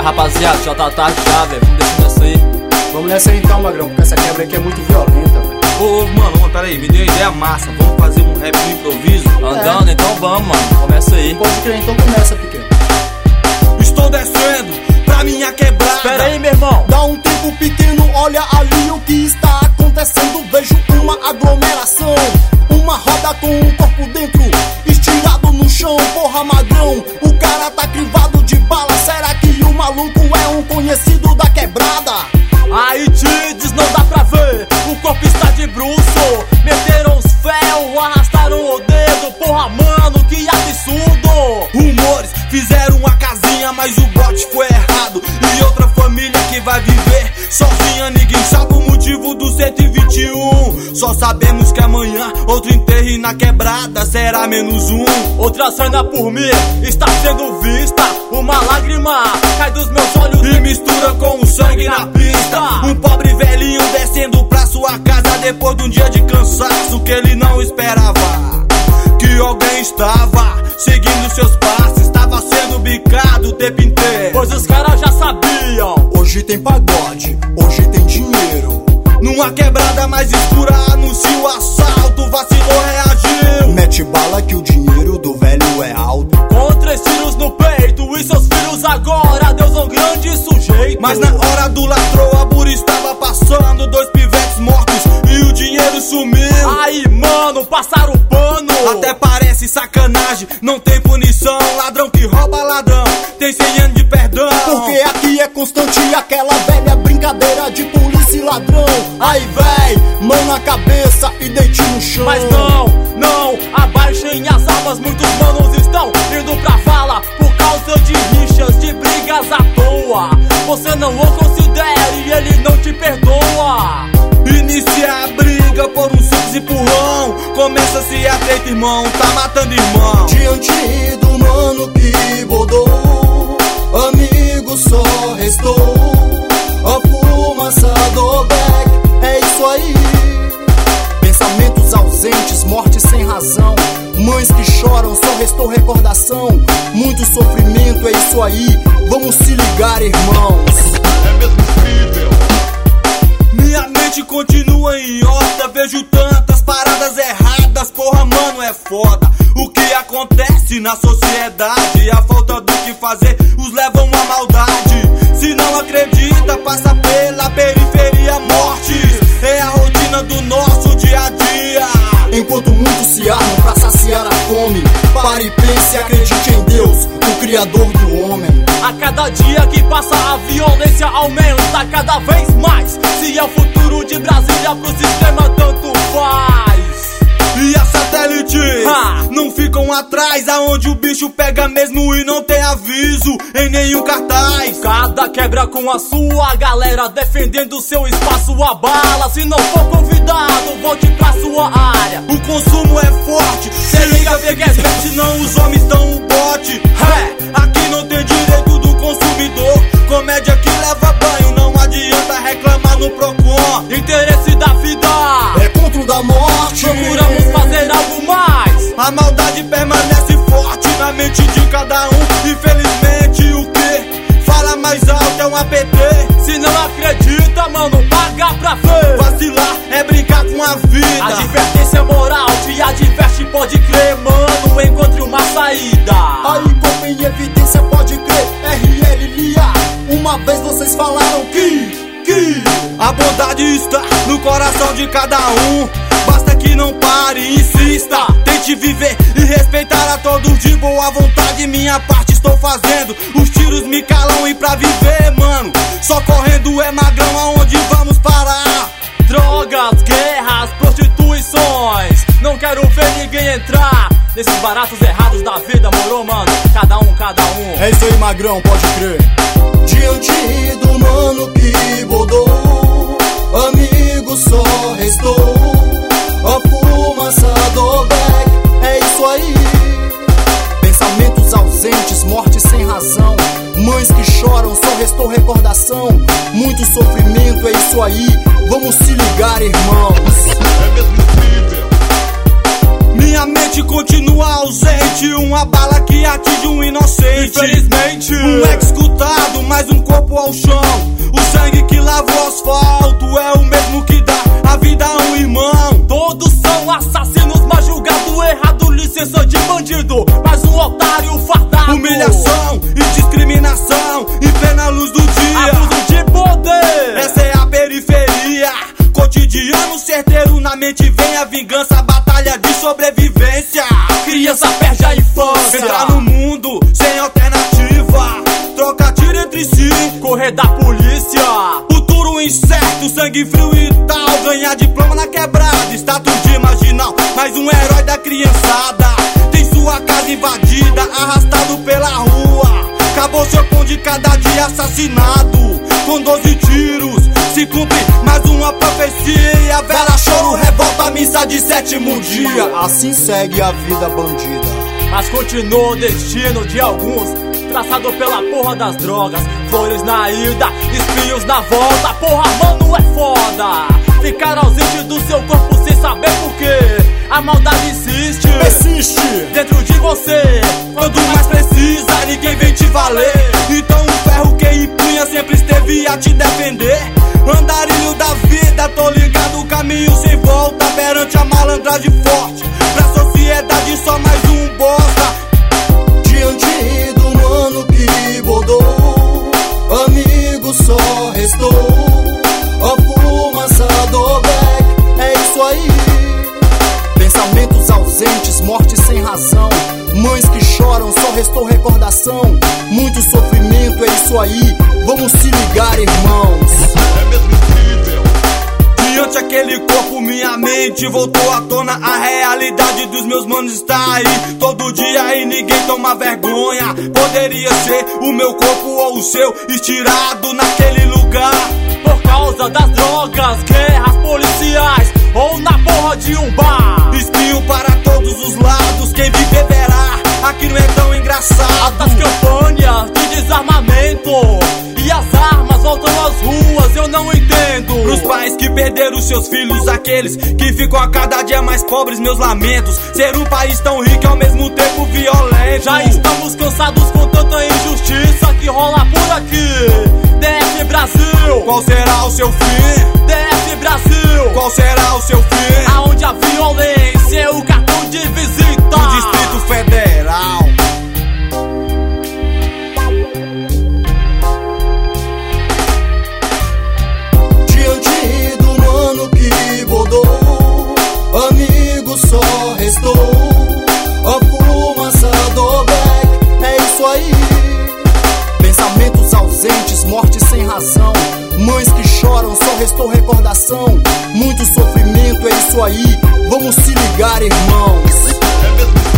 rapaziada, já tá tarde já, velho. Vamos deixar nessa aí. Vamos nessa aí então, Magrão, porque essa quebra aqui é muito violenta, velho. Ô, mano, peraí, me deu uma ideia massa. Vamos fazer um rap no improviso? Andando, então vamos, mano. Começa aí. Pode crer, então começa, pequeno. Estou descendo pra minha quebrada. Pera aí, meu irmão. Dá um tempo pequeno, olha ali o que está acontecendo. Vejo uma aglomeração, uma roda com um corpo dentro, estirado no chão. Porra, Magrão, o cara tá crivado de bala. Será que o maluco é um conhecido da quebrada? Aí Tides, não dá pra ver, o corpo está de bruço. Meteram os fel, arrastaram o dedo. Porra, mano, que absurdo. Rumores fizeram uma casinha, mas o bote foi errado. E outra família que vai viver sozinha. Ninguém sabe o motivo do 121. Só sabemos que amanhã outro enterro na quebrada será menos um. Outra cena por mim está sendo vista. Uma lágrima cai dos meus olhos e mistura com o sangue na pista. Um pobre velhinho descendo pra sua casa depois de um dia de cansaço que ele não esperava. Que alguém estava seguindo seus passos, estava sendo bicado o tempo inteiro. Pois os caras já sabiam. Hoje tem pagode, hoje tem dinheiro. Numa quebrada mais escura anuncia o assalto. Vacilou, reagiu. Mete bala que o dinheiro do velho é alto. Com 3 tiros no peito e seus filhos agora Deus é um grande sujeito. Mas na hora do ladrão a bura estava passando. 2 pivetes mortos e o dinheiro sumiu. Aí, mano, passaram o pano. Até parece sacanagem, não tem punição. Ladrão que rouba ladrão, tem 100 anos de perdão. Porque aqui é constante aquela velha brincadeira de polícia e ladrão. Aí, véi, mão na cabeça e deite no chão. Mas não, abaixem as armas. Muitos manos estão indo pra vala por causa de rixas, de brigas à toa. Você não o considere e ele não te perdoa. Inicia a briga por um simples empurrão. Começa-se a treta, irmão, tá matando irmão. Diante do mano que bodou, amigo só restou a fumaça do beck. É isso aí. Pensamentos ausentes, morte sem razão. Mães que choram, só restou recordação. Muito sofrimento, é isso aí. Vamos se ligar, irmãos. É mesmo incrível. Minha mente continua em horta. Vejo tantas paradas erradas. Porra, mano, é foda o que acontece na sociedade. A falta do que fazer os levam à maldade. Se não acredita, passa pela periferia. Mortes é a rotina do nosso dia a dia. Enquanto muitos se armam pra saciar a fome, pare e pense, acredite em Deus, o Criador do homem. A cada dia que passa a violência aumenta cada vez mais. Se é o futuro de Brasília pro sistema tanto faz. E a satélite não ficam atrás, aonde o bicho pega mesmo e não tem aviso em nenhum cartaz. Cada quebra com a sua galera defendendo seu espaço a bala. Se não for convidado, volte pra sua área. O consumo é forte, se liga, senão os homens dão o bote. Aqui não tem direito do consumidor. Comédia que leva banho, não adianta reclamar no Procon. Interesse da vida é contra o da morte. Procuramos fazer algo mais. A maldade permanece forte na mente de cada um. Infelizmente o que fala mais alto é um APT. Se não acredita, mano, paga pra ver. Vacilar é brincar com a vida. Advertência moral te adverte, pode crer, mano, encontre uma saída. Aí como em evidência, pode crer, RL Lia. Uma vez vocês falaram que a bondade está no coração de cada um. Basta que não pare, insista. Tente viver e respeitar a todos de boa vontade. Minha parte estou fazendo, os tiros me calam. E pra viver, mano, só correndo é Magrão. Aonde vamos parar? Drogas, guerras, prostituições. Não quero ver ninguém entrar nesses baratos errados da vida, morou, mano? Cada um. É isso aí, Magrão, pode crer. Diante do mano que bodou, amigo só restou a fumaça do beck. É isso aí. Pensamentos ausentes, morte sem razão. Mães que choram, só restou recordação. Muito sofrimento, é isso aí. Vamos se ligar, irmãos. É mesmo incrível. Minha mente mente continua ausente, uma bala que atinge um inocente. Infelizmente, um ex-escutado, mais um corpo ao chão. O sangue que lava o asfalto é o mesmo que dá a vida a um irmão. Todos são assassinos, mas julgado errado, licença de bandido, mas um otário fardado. Humilhação e discriminação em plena luz do dia. Abuso de poder, essa é a periferia. Cotidiano certeiro, na mente vem a vingança, a batalha de sobrevivência. criança perde a infância. Entrar no mundo sem alternativa, troca tiro entre si, correr da polícia, futuro incerto, sangue frio e tal. Ganhar diploma na quebrada, status de marginal, mais um herói da criançada. Tem sua casa invadida, arrastado pela rua. Acabou seu pão de cada dia assassinado, com 12 tiros, se cumpre mais uma profecia. Vela, choro, revolta, missa de sétimo dia. Assim segue a vida bandida. mas continua o destino de alguns, traçado pela porra das drogas. Flores na ida, espinhos na volta. Porra, mano, é foda ficar ausente do seu corpo sem saber porquê. A maldade insiste, Persiste dentro de você. Quando mais precisa, ninguém vem te valer. Então o ferro que empunha sempre esteve a te defender. Andarilho da vida, tô ligado, o caminho sem volta. Perante a malandragem forte, pra sociedade só mais um bosta. diante do mano que bodou, amigo só restou a fumaça do black. É isso aí. Pensamentos ausentes, morte sem razão. Mães que choram, só restou recordação. Muito sofrimento, é isso aí. Vamos se ligar, irmãos. É mesmo incrível. Diante aquele corpo, minha mente voltou à tona. A realidade dos meus manos está aí todo dia e ninguém toma vergonha. Poderia ser o meu corpo ou o seu, estirado naquele lugar. Por causa das drogas, guerras policiais, ou na porra de um bar. Espinho para todos os lados, quem viver verá. Aqui não é tão engraçado. As campanhas de desarmamento e as armas voltam às ruas, eu não entendo. Pros pais que perderam seus filhos, aqueles que ficam a cada dia mais pobres, meus lamentos. Ser um país tão rico e ao mesmo tempo violento. Já estamos cansados com tanta injustiça que rola por aqui. DF Brasil, qual será o seu fim? DF Brasil, qual será o seu fim? aonde a violência é o cartão de visita. No Distrito Federal. Diante do mano que bodou, amigo só restou a fumaça do black. É isso aí. Pensamentos ausentes, morte sem razão. Mães que choram, só restou recordação. Muito sofrimento, é isso aí. Vamos se ligar, irmãos. É mesmo